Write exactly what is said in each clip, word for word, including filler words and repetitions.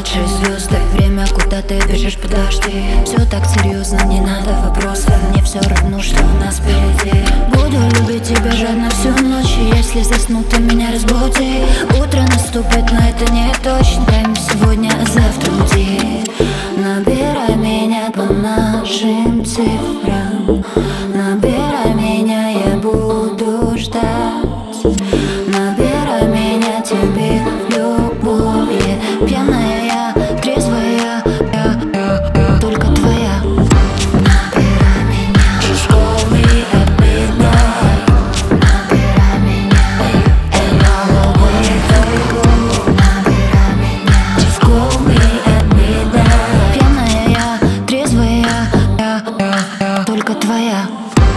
падшие звезды. Время, куда ты бежишь, подожди. Все так серьезно, не надо вопросов. Мне все равно, что у нас впереди. Буду любить тебя жадно всю ночь. Если засну, ты меня разбуди. Утро наступит, но это не точно. Дай мне сегодня, а завтра уйди. Набирай меня по нашим цифрам. Набирай меня, я буду ждать. Набирай меня тебе в любовь. Пьяная я, трезвая я, я, я, я только твоя. Набирай меня, just call me at midnight. Набирай меня, and I will wait for you. Набирай меня, just call me at midnight. Пьяная я, трезвая я, я, я, я только твоя.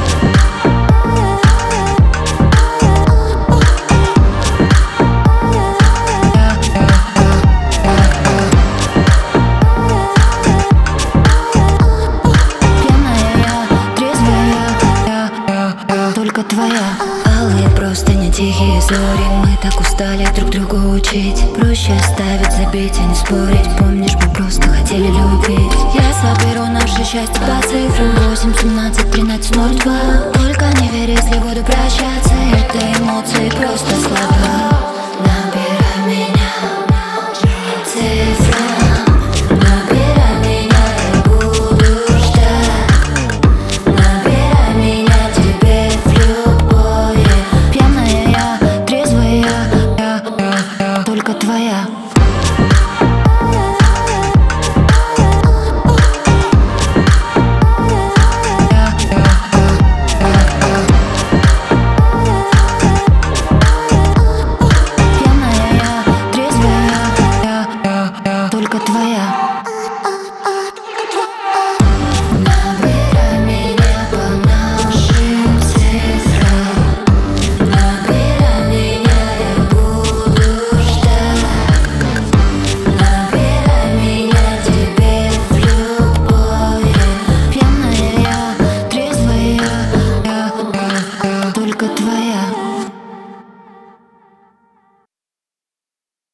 Только твоя. Алые просто не тихие зори. Мы так устали друг друга учить. Проще оставить, забить и не спорить. Помнишь, мы просто хотели любить. Я соберу наше счастье по цифрам: восемь, семнадцать, тринадцать, ноль два. Только не верь, если буду прощаться. Это эмоции просто слова.